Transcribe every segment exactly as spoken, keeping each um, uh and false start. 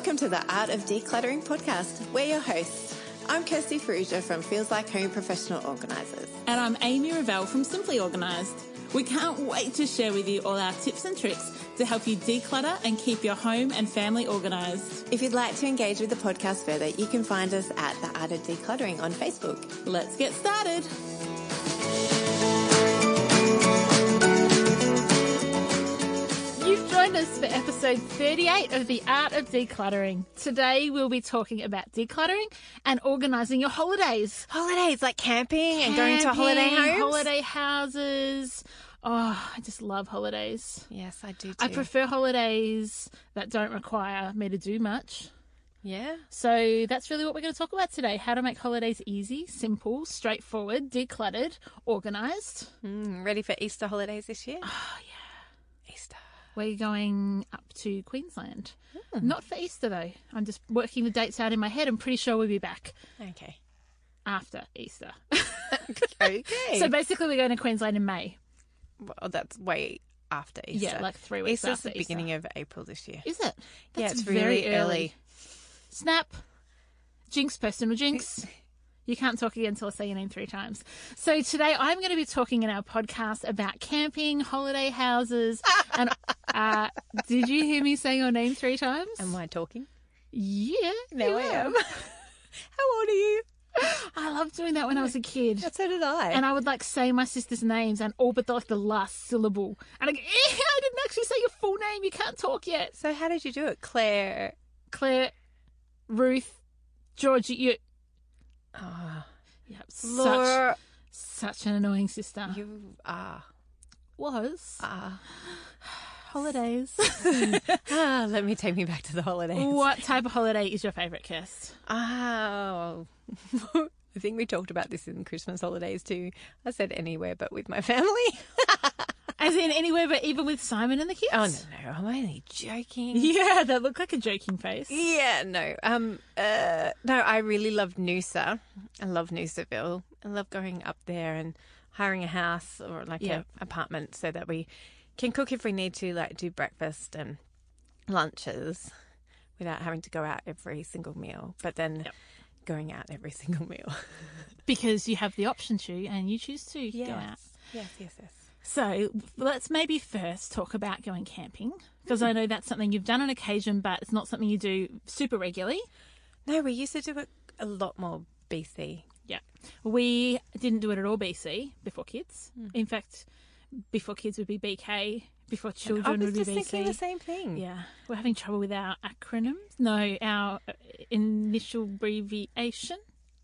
Welcome to the Art of Decluttering podcast. We're your hosts. I'm Kirsty Ferrugia from Feels Like Home Professional Organisers. And I'm Amy Revell from Simply Organised. We can't wait to share with you all our tips and tricks to help you declutter and keep your home and family organised. If you'd like to engage with the podcast further, you can find us at The Art of Decluttering on Facebook. Let's get started. You've joined us for episode thirty-eight of The Art of Decluttering. Today we'll be talking about decluttering and organising your holidays. Holidays, like camping, Camping, and going to holiday homes? holiday houses. Oh, I just love holidays. Yes, I do too. I prefer holidays that don't require me to do much. Yeah? So that's really what we're going to talk about today. How to make holidays easy, simple, straightforward, decluttered, organised. Mm, ready for Easter holidays this year? Oh, yeah. Easter. We're going up to Queensland. Mm. Not for Easter, though. I'm just working the dates out in my head. I'm pretty sure we'll be back. Okay. After Easter. Okay. So basically we're going to Queensland in May. Well, that's way after Easter. Yeah, like three weeks Easter's after the Easter. beginning of April this year. Is it? Yeah, That's it's very really early. Snap. Jinx, personal jinx. You can't talk again until I say your name three times. So today I'm going to be talking in our podcast about camping, holiday houses. and uh, did you hear me say your name three times? Am I talking? Yeah. No, you I are. am. How old are you? I loved doing that when I was a kid. So did I. And I would like say my sister's names and all but the, like the last syllable. And I go, eh, I didn't actually say your full name. You can't talk yet. So how did you do it? Claire. Claire, Ruth, Georgie, you. Oh, Yeah, Laura. such, such an annoying sister. You are. Was. Ah. Holidays. ah, let me take me back to the holidays. What type of holiday is your favourite, Kirst? Oh. I think we talked about this in Christmas holidays too. I said anywhere but with my family. As in anywhere but even with Simon and the kids? Oh, no, no. I'm only joking. Yeah, that looked like a joking face. Yeah, no. Um, uh, no, I really loved Noosa. I love Noosaville. I love going up there and hiring a house or like Yeah. an apartment so that we can cook if we need to, like do breakfast and lunches without having to go out every single meal. But then Yep. going out every single meal. Because you have the option to and you choose to yes. go out. Yes, yes, yes. So let's maybe first talk about going camping, because I know that's something you've done on occasion, but it's not something you do super regularly. No, we used to do it a lot more B C. Yeah. We didn't do it at all B C before kids. Mm. In fact, before kids would be B K, before I children was would be just B C. thinking the same thing. Yeah. We're having trouble with our acronyms. No, our uh, initial abbreviation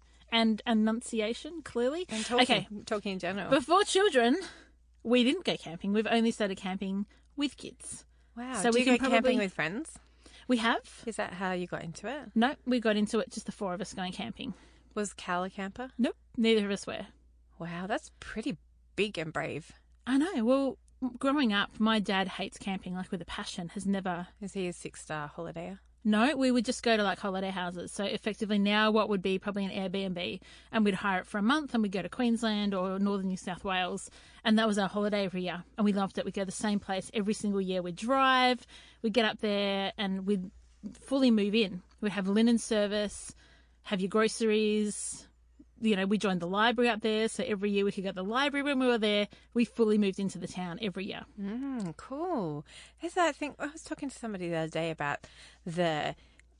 and enunciation, clearly. And talking, Okay. talking in general. Before children, we didn't go camping. We've only started camping with kids. Wow. So do we you can go probably- camping with friends? We have. Is that how you got into it? No, we got into it just the four of us going camping. Was Cal a camper? Nope, neither of us were. Wow, that's pretty big and brave. I know. Well, growing up, my dad hates camping like with a passion. Has never. Is he a six-star holidayer? No, we would just go to like holiday houses. So effectively now what would be probably an Airbnb, and we'd hire it for a month and we'd go to Queensland or northern New South Wales, and that was our holiday every year. And we loved it. We'd go to the same place every single year. We'd drive, we'd get up there and we'd fully move in. We'd have linen service, have your groceries. You know, we joined the library up there, so every year we could go to the library when we were there. We fully moved into the town every year. Mm, cool. There's that thing. I was talking to somebody the other day about the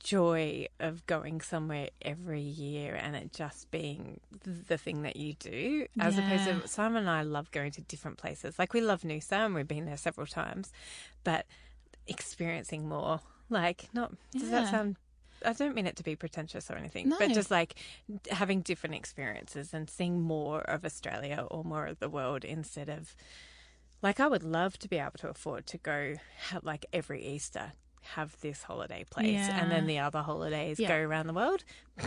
joy of going somewhere every year and it just being the thing that you do, as Yeah. opposed to Simon and I love going to different places. Like we love Noosa and we've been there several times, but experiencing more. Like, not does that Yeah. sound? I don't mean it to be pretentious or anything, No. but just like having different experiences and seeing more of Australia or more of the world instead of, like, I would love to be able to afford to go have, like every Easter have this holiday place Yeah. and then the other holidays Yeah. go around the world.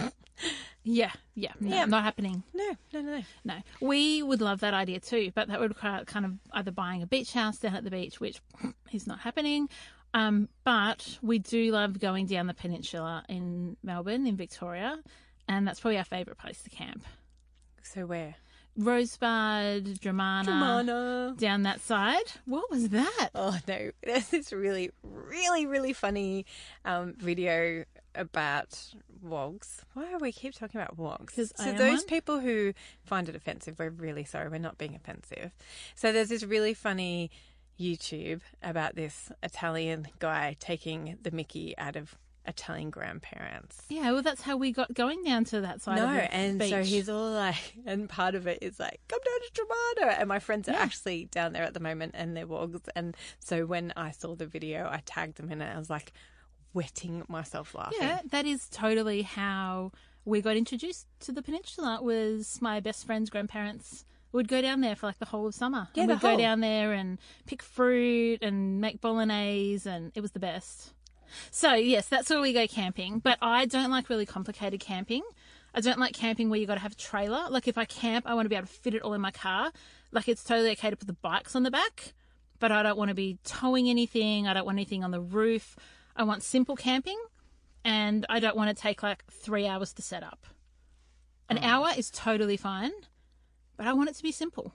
Yeah, yeah, no, Yeah. not happening. No, no, no, no. No, we would love that idea too, but that would require kind of either buying a beach house down at the beach, which is not happening. Um, but we do love going down the peninsula in Melbourne, in Victoria, and that's probably our favourite place to camp. So where? Rosebud, Dramana, Dramana. down that side. What was that? Oh, no. There's this really, really, really funny um, video about wogs. Why do we keep talking about wogs? 'Cause I So am those one. people who find it offensive, we're really sorry. We're not being offensive. So there's this really funny YouTube about this Italian guy taking the mickey out of Italian grandparents. Yeah, well, that's how we got going down to that side No, of the and beach. so he's all like, and part of it is like, come down to Tremonti. And my friends are Yeah. actually down there at the moment and they're wogs. And so when I saw the video, I tagged them in it. I was like wetting myself laughing. Yeah, that is totally how we got introduced to the peninsula. Was my best friend's grandparents would go down there for like the whole of summer. Yeah, and the we'd go whole- down there and pick fruit and make bolognese, and it was the best. So yes, that's where we go camping. But I don't like really complicated camping. I don't like camping where you got to have a trailer. Like if I camp, I want to be able to fit it all in my car. Like it's totally okay to put the bikes on the back, but I don't want to be towing anything. I don't want anything on the roof. I want simple camping, and I don't want to take like three hours to set up. An hour is totally fine, but I want it to be simple.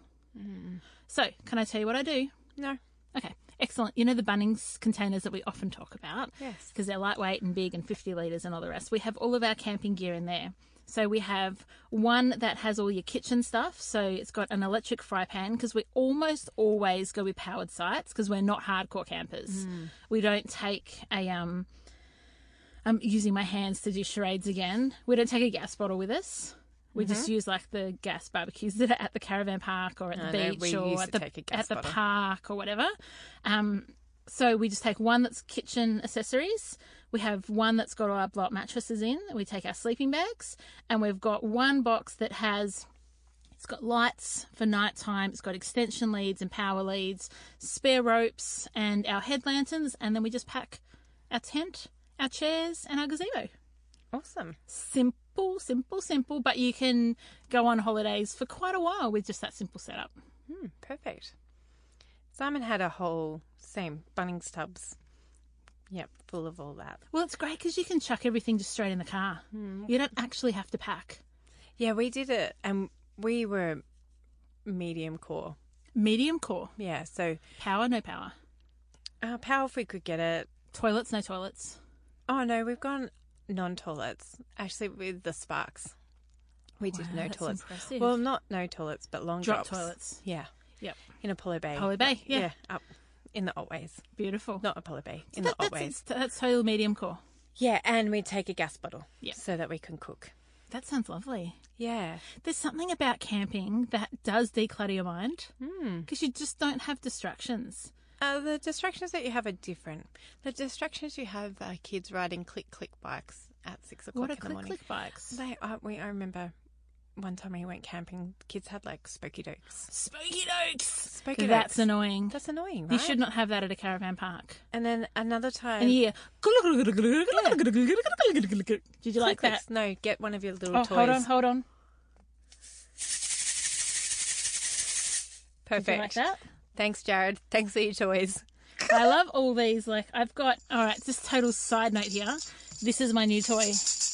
So, can I tell you what I do? No. Okay, excellent. You know the Bunnings containers that we often talk about? Yes. Because they're lightweight and big and fifty litres and all the rest. We have all of our camping gear in there. So we have one that has all your kitchen stuff. So it's got an electric fry pan, because we almost always go with powered sites because we're not hardcore campers. We don't take a... um. I'm using my hands to do charades again. We don't take a gas bottle with us. We just use like the gas barbecues that are at the caravan park or at the I know, beach we or used at to the, take a gas at the bottle. park or whatever. Um, so we just take one that's kitchen accessories. We have one that's got all our blow-up mattresses in. We take our sleeping bags, and we've got one box that has... It's got lights for nighttime. It's got extension leads and power leads, spare ropes, and our head lanterns. And then we just pack our tent, our chairs, and our gazebo. Awesome. Simple, simple, simple. But you can go on holidays for quite a while with just that simple setup. Hmm, perfect. Simon had a whole same Bunnings tubs. Yep, full of all that. Well, it's great because you can chuck everything just straight in the car. You don't actually have to pack. Yeah, we did it, and we were medium core. Medium core. Yeah, so Power, no power. uh, power if we could get it. Toilets, no toilets. Oh no, we've gone non-toilets. Actually, with the Sparks, we did Wow, no that's toilets. impressive. Well, not no toilets, but long Drop drops. toilets. Yeah, Yep. in Apollo Bay. Apollo Bay, yeah. up in the Otways, Beautiful. not Apollo Bay, in That- the that's, Otways. that's total medium core. Yeah, and we take a gas bottle. Yeah. so that we can cook. That sounds lovely. Yeah, There's something about camping that does declutter your mind Hmm. because you just don't have distractions. uh, the distractions that you have are different. The distractions you have are kids riding click click bikes at six o'clock What are in the click morning. click bikes? They, uh, we, I remember one time we went camping. Kids had like spooky dokes. Spooky dokes. Spooky That's dokes. annoying. That's annoying, right? You should not have that at a caravan park. And then another time. And you hear. Did you like click that? clicks. No, get one of your little Oh, toys. hold on, hold on. Perfect. Did you like that? Thanks, Jared. Thanks for your toys. I love all these. Like, I've got. All right, just total side note here. This is my new toy.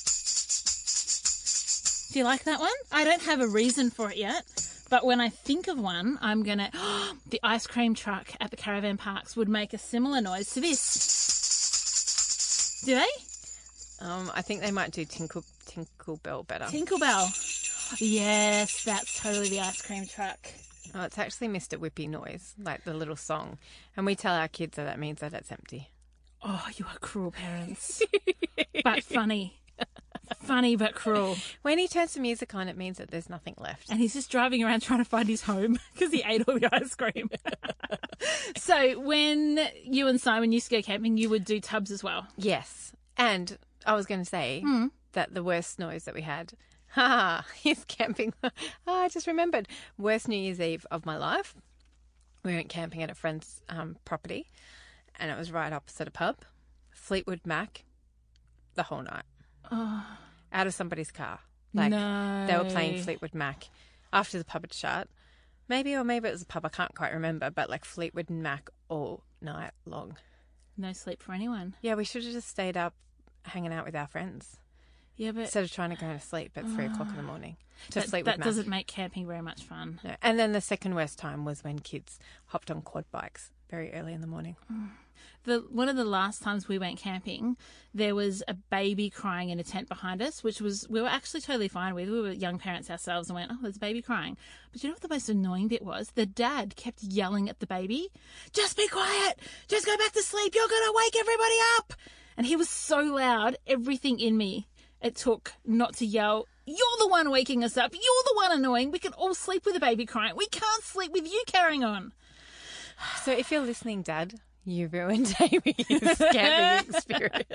Do you like that one? I don't have a reason for it yet, but when I think of one, I'm gonna. The ice cream truck at the caravan parks would make a similar noise to this. Do they? Um, I think they might do Tinkle Tinkle Bell better. Tinkerbell. Yes, that's totally the ice cream truck. Oh, it's actually Mister Whippy noise, like the little song. And we tell our kids that that means that it's empty. Oh, you are cruel parents. But funny. Funny but cruel. When he turns the music on, it means that there's nothing left. And he's just driving around trying to find his home because he ate all the ice cream. So when you and Simon used to go camping, you would do tubs as well. Yes. And I was going to say Hmm. that the worst noise that we had, ha, is camping. Oh, I just remembered. Worst New Year's Eve of my life. We went camping at a friend's um, property, and it was right opposite a pub. Fleetwood Mac the whole night. Oh, Out of somebody's car. Like, no. they were playing Fleetwood Mac after the pub had shut. Maybe, or maybe it was a pub, I can't quite remember, but like Fleetwood Mac all night long. No sleep for anyone. Yeah, we should have just stayed up hanging out with our friends. Yeah, but instead of trying to go to sleep at three o'clock in the morning to that, sleep that with doesn't make camping very much fun. No. And then the second worst time was when kids hopped on quad bikes very early in the morning. The one of the last times we went camping, there was a baby crying in a tent behind us, which was we were actually totally fine with. We were young parents ourselves and went, oh, there's a baby crying. But you know what the most annoying bit was? The dad kept yelling at the baby, just be quiet, just go back to sleep, you're going to wake everybody up. And he was so loud, everything in me, it took not to yell, you're the one waking us up, you're the one annoying, we can all sleep with a baby crying, we can't sleep with you carrying on. So if you're listening, Dad, you ruined Amy's camping experience.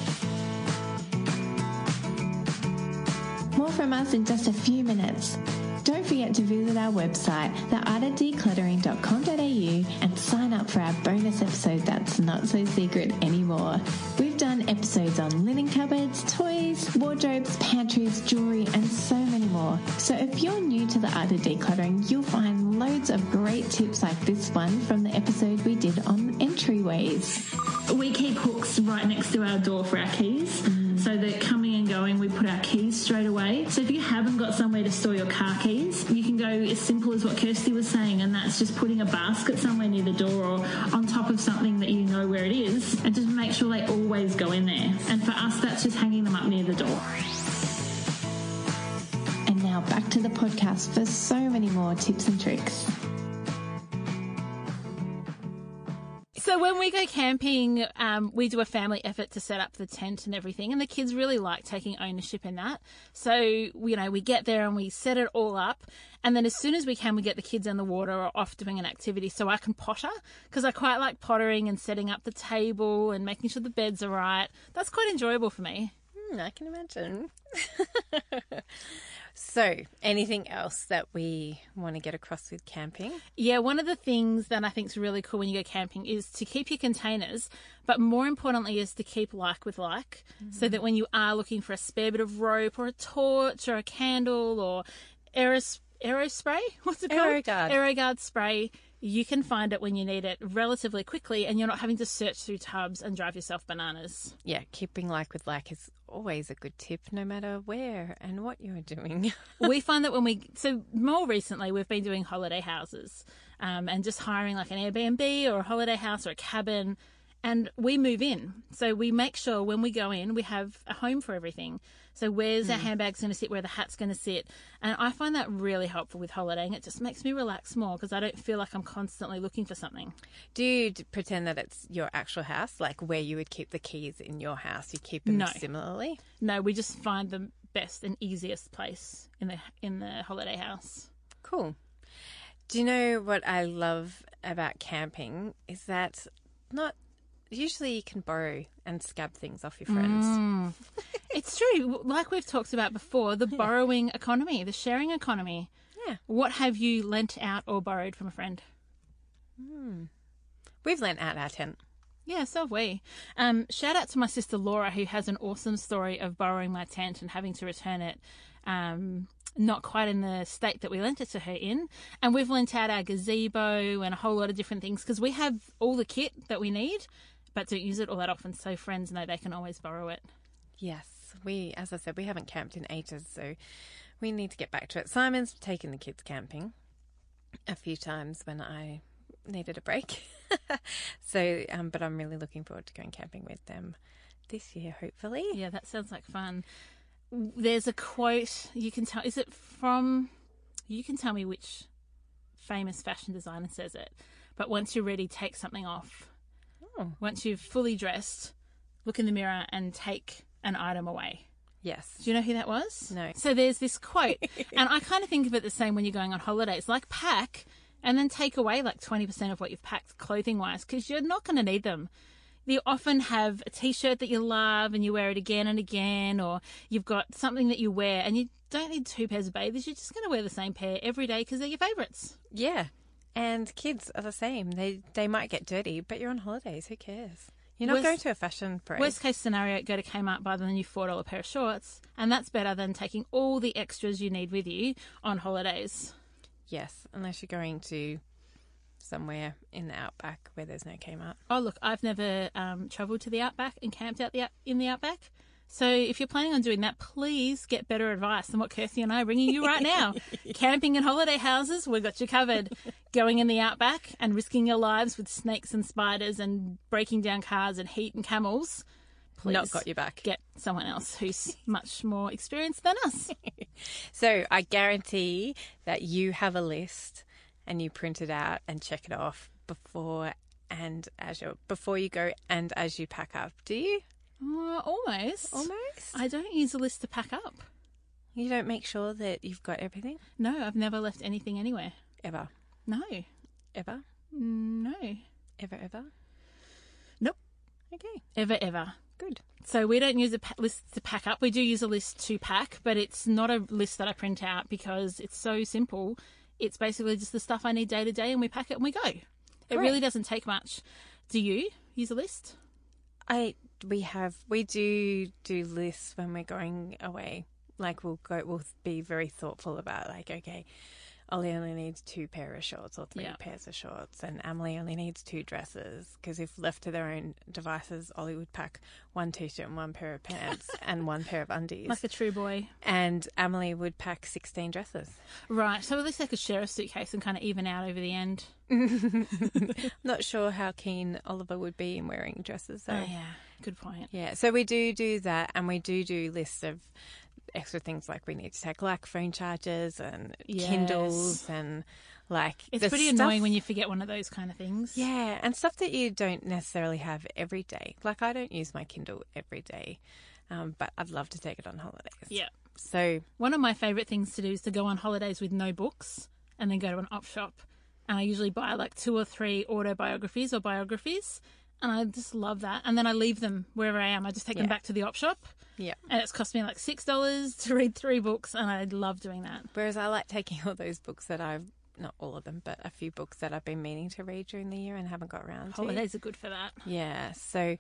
More from us in just a few minutes. Don't forget to visit our website, the art of decluttering dot com dot a u, and sign up for our bonus episode that's not so secret anymore. We've done episodes on linen cupboards, toys, wardrobes, pantries, jewellery, and so many more. So if you're new to the art of decluttering, you'll find loads of great tips like this one from the episode we did on entryways. We keep hooks right next to our door for our keys, mm. so that coming and going, we put our keys straight away. So if you haven't got somewhere to store your car keys, you can go as simple as what Kirsty was saying, and that's just putting a basket somewhere near the door or on top of something that you know where it is, and just make sure they always go in there. And for us, that's just hanging them up near the door. And now back to the podcast for so many more tips and tricks. So when we go camping, um, we do a family effort to set up the tent and everything, and the kids really like taking ownership in that. So, you know, we get there and we set it all up, and then as soon as we can, we get the kids in the water or off doing an activity so I can potter, because I quite like pottering and setting up the table and making sure the beds are right. That's quite enjoyable for me. Mm, I can imagine. So, anything else that we want to get across with camping? Yeah, one of the things that I think is really cool when you go camping is to keep your containers, but more importantly is to keep like with like, mm-hmm. so that when you are looking for a spare bit of rope or a torch or a candle or aeros, aero spray, what's it called? Aerogard. Aerogard spray, you can find it when you need it relatively quickly, and you're not having to search through tubs and drive yourself bananas. Yeah, keeping like with like is always a good tip, no matter where and what you're doing. We find that when we, so more recently, we've been doing holiday houses um, and just hiring like an Airbnb or a holiday house or a cabin, and we move in. So we make sure when we go in, we have a home for everything. So where's mm. our handbags going to sit, where the hat's going to sit. And I find that really helpful with holidaying. It just makes me relax more because I don't feel like I'm constantly looking for something. Do you pretend that it's your actual house, like where you would keep the keys in your house? You keep them no. similarly? No, we just find the best and easiest place in the in the holiday house. Cool. Do you know what I love about camping is that not usually you can borrow and scab things off your friends. Mm. It's true. Like we've talked about before, the borrowing economy, the sharing economy. Yeah. What have you lent out or borrowed from a friend? Mm. We've lent out our tent. Yeah, so have we. Um, shout out to my sister Laura, who has an awesome story of borrowing my tent and having to return it um, not quite in the state that we lent it to her in. And we've lent out our gazebo and a whole lot of different things because we have all the kit that we need, but don't use it all that often, so friends know they can always borrow it. Yes, we, as I said, we haven't camped in ages, so we need to get back to it. Simon's taken the kids camping a few times when I needed a break. so, um, but I'm really looking forward to going camping with them this year, hopefully. Yeah, that sounds like fun. There's a quote, you can tell, is it from, you can tell me which famous fashion designer says it, but once you're ready, take something off. Oh. Once you've fully dressed, look in the mirror and take an item away. Yes. Do you know who that was? No. So there's this quote, and I kind of think of it the same when you're going on holidays. Like, pack and then take away like twenty percent of what you've packed clothing-wise because you're not going to need them. You often have a T-shirt that you love and you wear it again and again, or you've got something that you wear and you don't need two pairs of bathers. You're just going to wear the same pair every day because they're your favourites. Yeah. And kids are the same. They they might get dirty, but you're on holidays. Who cares? You're not worst, going to a fashion parade. Worst case scenario, go to Kmart, buy the new four dollar pair of shorts, and that's better than taking all the extras you need with you on holidays. Yes, unless you're going to somewhere in the outback where there's no Kmart. Oh, look, I've never um, travelled to the outback and camped out the in the outback, So if you're planning on doing that, please get better advice than what Kirsty and I are bringing you right now. Camping and holiday houses, we've got you covered. Going in the outback and risking your lives with snakes and spiders and breaking down cars and heat and camels, please Not got your back. get someone else who's much more experienced than us. So I guarantee that you have a list and you print it out and check it off before and as you before you go and as you pack up. Do you? Uh, almost. Almost. I don't use a list to pack up. You don't make sure that you've got everything? No, I've never left anything anywhere. Ever. No. Ever? No. Ever, ever? Nope. Okay. Ever, ever. Good. So we don't use a pa- list to pack up. We do use a list to pack, but it's not a list that I print out because it's so simple. It's basically just the stuff I need day to day and we pack it and we go. It Great. really doesn't take much. Do you use a list? I we have we do do lists when we're going away. Like we'll go, we'll be very thoughtful about like, okay, Ollie only needs two pair of shorts or three Yeah. pairs of shorts, and Emily only needs two dresses. Because if left to their own devices, Ollie would pack one t-shirt and one pair of pants and one pair of undies, Like a true boy. and Emily would pack sixteen dresses. Right. So at least they could share a suitcase and kind of even out over the end. Not sure how keen Oliver would be in wearing dresses. So. Oh, yeah. Good point. Yeah, so we do do that, and we do do lists of extra things like we need to take like phone chargers and Yes. Kindles and like It's the pretty stuff- annoying when you forget one of those kind of things. yeah, and stuff that you don't necessarily have every day. Like I don't use my Kindle every day, um, but I'd love to take it on holidays. Yeah. So One of my favourite things to do is to go on holidays with no books and then go to an op shop. And I usually buy like two or three autobiographies or biographies. And I just love that. And then I leave them wherever I am. I just take them Yeah. back to the op shop. yeah. And it's cost me like six dollars to read three books. And I love doing that. Whereas I like taking all those books that I've not all of them, but a few books that I've been meaning to read during the year and haven't got around to. Holidays are good for that. Yeah. So,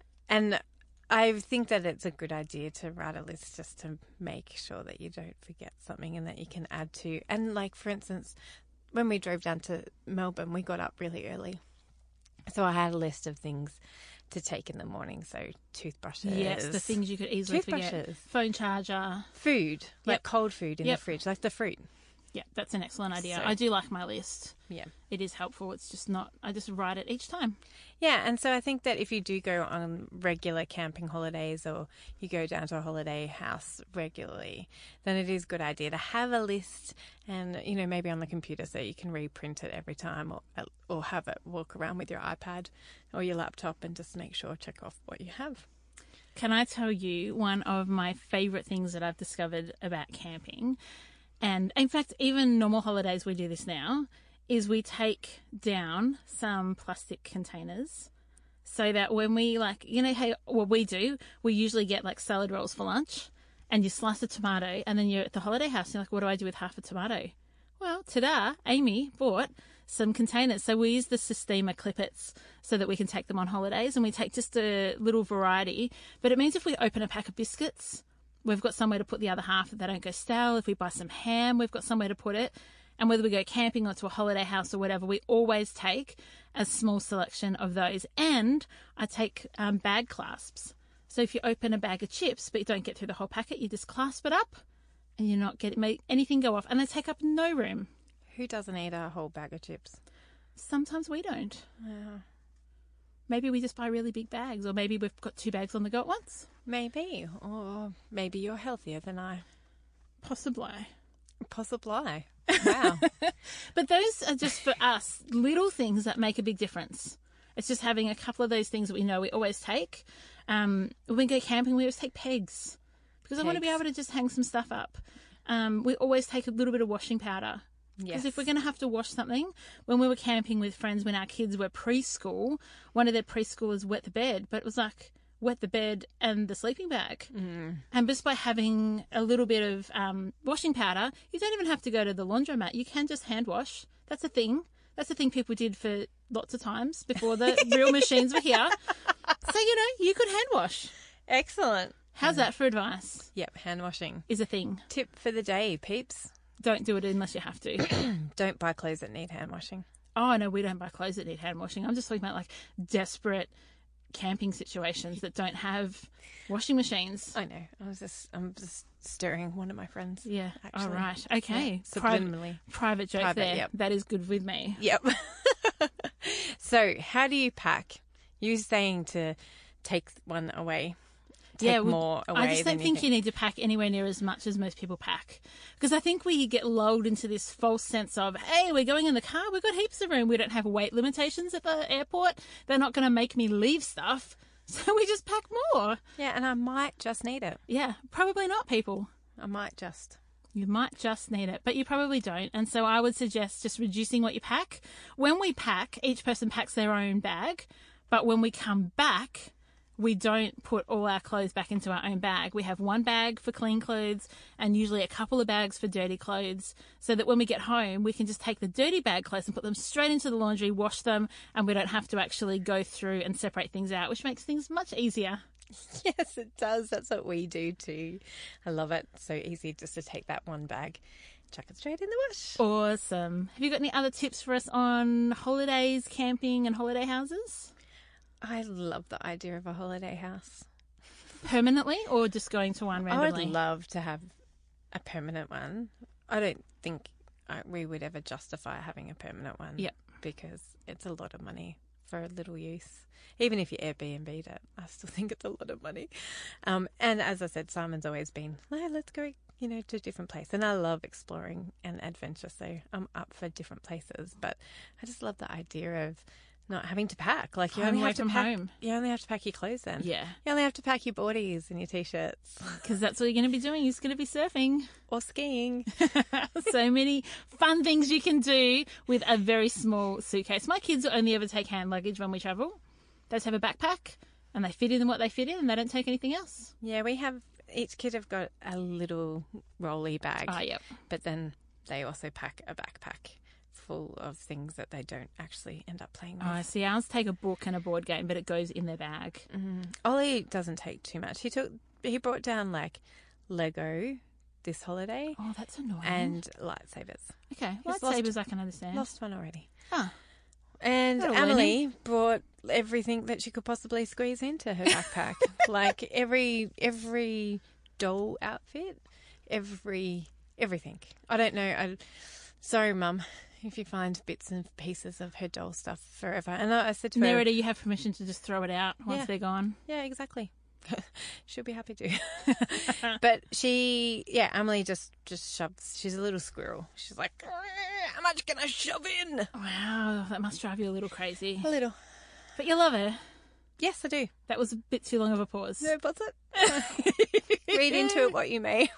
and I think that it's a good idea to write a list just to make sure that you don't forget something and that you can add to. And like, for instance, when we drove down to Melbourne, we got up really early. So I had a list of things to take in the morning. So toothbrushes. Yes, the things you could easily forget. Toothbrushes. Phone charger. Food, like Yep. cold food in Yep. the fridge, like the fruit. Yeah, that's an excellent idea. So- I do like my list. Yeah. It is helpful. It's just not, I just write it each time. Yeah, and so I think that if you do go on regular camping holidays or you go down to a holiday house regularly, then it is a good idea to have a list and, you know, maybe on the computer so you can reprint it every time or or have it walk around with your iPad or your laptop and just make sure, check off what you have. Can I tell you one of my favourite things that I've discovered about camping? And in fact, even normal holidays, we do this now, is we take down some plastic containers so that when we like, you know, hey, what we do, we usually get like salad rolls for lunch and you slice a tomato and then you're at the holiday house and you're like, what do I do with half a tomato? Well, ta-da, Amy bought some containers. So we use the Sistema Clippets so that we can take them on holidays and we take just a little variety. But it means if we open a pack of biscuits, we've got somewhere to put the other half that they don't go stale. If we buy some ham, we've got somewhere to put it. And whether we go camping or to a holiday house or whatever, we always take a small selection of those. And I take um, bag clasps. So if you open a bag of chips, but you don't get through the whole packet, you just clasp it up and you're not getting make anything go off. And they take up no room. Who doesn't eat a whole bag of chips? Sometimes we don't. Uh, Maybe we just buy really big bags, or maybe we've got two bags on the go at once. maybe. Or maybe you're healthier than I. Possibly. Possibly. Wow. But those are just for us little things that make a big difference. It's just having a couple of those things that we know we always take. Um, when we go camping, we always take pegs because I want to be Pegs. able to just hang some stuff up. Um, we always take a little bit of washing powder. Because Yes. if we're going to have to wash something, when we were camping with friends when our kids were preschool, one of their preschoolers wet the bed, but it was like wet the bed and the sleeping bag. Mm. And just by having a little bit of um, washing powder, you don't even have to go to the laundromat. You can just hand wash. That's a thing. That's a thing people did for lots of times before the real machines were here. So, you know, you could hand wash. Excellent. How's that for advice? Yep, hand washing. Is a thing. Tip for the day, peeps. Don't do it unless you have to. Don't buy clothes that need hand washing. Oh, no, we don't buy clothes that need hand washing. I'm just talking about like desperate camping situations that don't have washing machines. I know. I was just, I'm just stirring one of my friends. Yeah. Actually. All right. Okay. Yeah, Private, subliminally. private joke Private, there. yep. That is good with me. Yep. So, how do you pack? You saying to take one away, take yeah, we- more away. I just don't than think you, you need to pack anywhere near as much as most people pack. Because I think we get lulled into this false sense of, hey, we're going in the car, we've got heaps of room, we don't have weight limitations at the airport, they're not going to make me leave stuff, so we just pack more. Yeah, and I might just need it. Yeah, probably not, people. I might just. You might just need it, but you probably don't. And so I would suggest just reducing what you pack. When we pack, each person packs their own bag, but when we come back, we don't put all our clothes back into our own bag. We have one bag for clean clothes and usually a couple of bags for dirty clothes, so that when we get home, we can just take the dirty bag clothes and put them straight into the laundry, wash them, and we don't have to actually go through and separate things out, which makes things much easier. Yes, it does. That's what we do too. I love it. So easy just to take that one bag, chuck it straight in the wash. Awesome. Have you got any other tips for us on holidays, camping and holiday houses? I love the idea of a holiday house. Permanently or just going to one I randomly? would love to have a permanent one. I don't think I, we would ever justify having a permanent one. Yep. Because it's a lot of money for a little use. Even if you Airbnb'd it, I still think it's a lot of money. Um, and as I said, Simon's always been, no, let's go, you know, to a different place. And I love exploring and adventure, so I'm up for different places. But I just love the idea of not having to pack. Like you Home only away have to from pack. home. You only have to pack your clothes then. Yeah, You only have to pack your boardies and your t-shirts because that's what you're going to be doing. You're just going to be surfing. or skiing. So many fun things you can do with a very small suitcase. My kids only ever take hand luggage when we travel. They just have a backpack and they fit in what they fit in and they don't take anything else. Yeah, we have, each kid have got a little rolly bag. Ah, yep. But then they also pack a backpack full of things that they don't actually end up playing with. Oh, see, ours take a book and a board game, but it goes in their bag. Mm. Ollie doesn't take too much. He took, he brought down like Lego this holiday Oh, that's annoying. and lightsabers. okay, He's lightsabers lost- I can understand. Lost one already. Ah, And Little Emily brought everything that she could possibly squeeze into her backpack. Like every every doll outfit, every everything. I don't know. I, sorry, Mum, if you find bits and pieces of her doll stuff forever. And I, I said to her, Merida, you have permission to just throw it out once Yeah. they're gone. yeah, exactly. She'll be happy to. But she, yeah, Emily just just shoves. She's a little squirrel. She's like, how much can I shove in? Wow, that must drive you a little crazy. A little. But you love her. Yes, I do. That was a bit too long of a pause. No, what's it? Read into it what you may.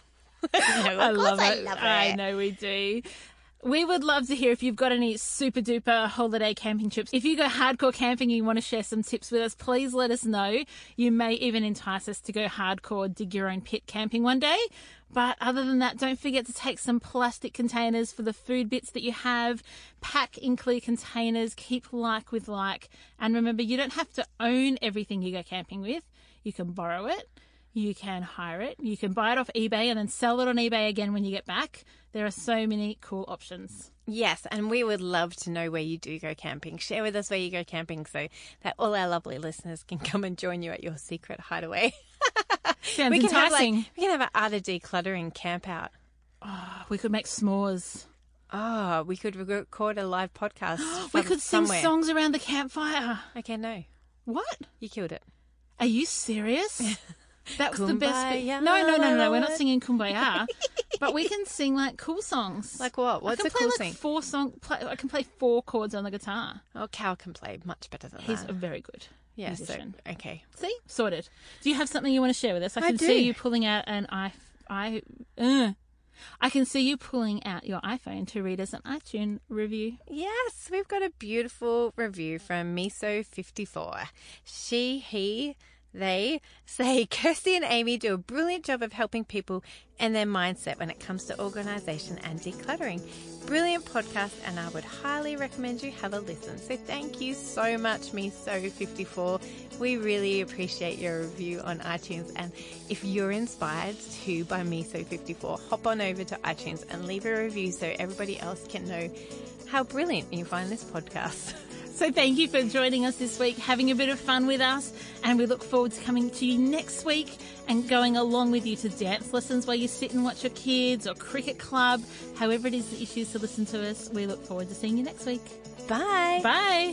I love I it. love I it. know we do. We would love to hear if you've got any super duper holiday camping trips. If you go hardcore camping and you want to share some tips with us, please let us know. You may even entice us to go hardcore, dig your own pit camping one day. But other than that, don't forget to take some plastic containers for the food bits that you have. Pack in clear containers. Keep like with like. And remember, you don't have to own everything you go camping with. You can borrow it. You can hire it. You can buy it off eBay and then sell it on eBay again when you get back. There are so many cool options. Yes, and we would love to know where you do go camping. Share with us where you go camping so that all our lovely listeners can come and join you at your secret hideaway. Sounds we can enticing. have like, we can have an art of decluttering camp out. Oh, we could make s'mores. Oh, we could record a live podcast. We from could sing somewhere. songs around the campfire. Okay, no, What? you killed it. Are you serious? That was the best bit. Kumbaya. No, no, no, no, no. We're not singing Kumbaya. But we can sing like cool songs. Like what? What's I a can play cool like thing? four song. Play, I can play four chords on the guitar. Oh, Cal can play much better than He's that. a very good Yeah, so, musician. okay. See, sorted. Do you have something you want to share with us? I I can do. see you pulling out an i. I. Uh, I can see you pulling out your iPhone to read us an iTunes review. Yes, we've got a beautiful review from Miso fifty-four. She, he, they say Kirsty and Amy do a brilliant job of helping people and their mindset when it comes to organisation and decluttering. Brilliant podcast, and I would highly recommend you have a listen. So thank you so much, Miso fifty-four. We really appreciate your review on iTunes. And if you're inspired too by Miso fifty-four, hop on over to iTunes and leave a review so everybody else can know how brilliant you find this podcast. So thank you for joining us this week, having a bit of fun with us, and we look forward to coming to you next week and going along with you to dance lessons while you sit and watch your kids, or cricket club, however it is that you choose to listen to us. We look forward to seeing you next week. Bye. Bye.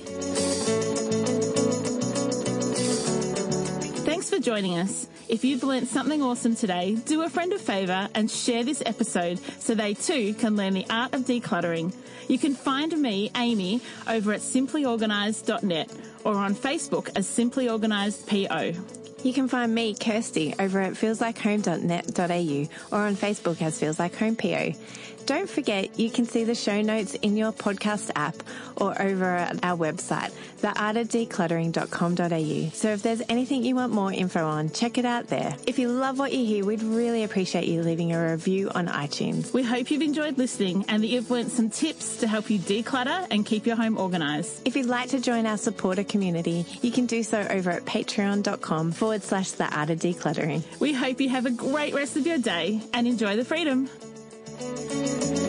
Thanks for joining us. If you've learnt something awesome today, do a friend a favour and share this episode so they too can learn the art of decluttering. You can find me, Amy, over at simply organised dot net or on Facebook as Simply Organised P O. You can find me, Kirsty, over at feels like home dot net dot a u or on Facebook as Feels Like Home P O. Don't forget, you can see the show notes in your podcast app or over at our website, the art of decluttering dot com dot a u. So if there's anything you want more info on, check it out there. If you love what you hear, we'd really appreciate you leaving a review on iTunes. We hope you've enjoyed listening and that you've learnt some tips to help you declutter and keep your home organised. If you'd like to join our supporter community, you can do so over at patreon.com forward slash the art of decluttering. We hope you have a great rest of your day and enjoy the freedom. Thank you.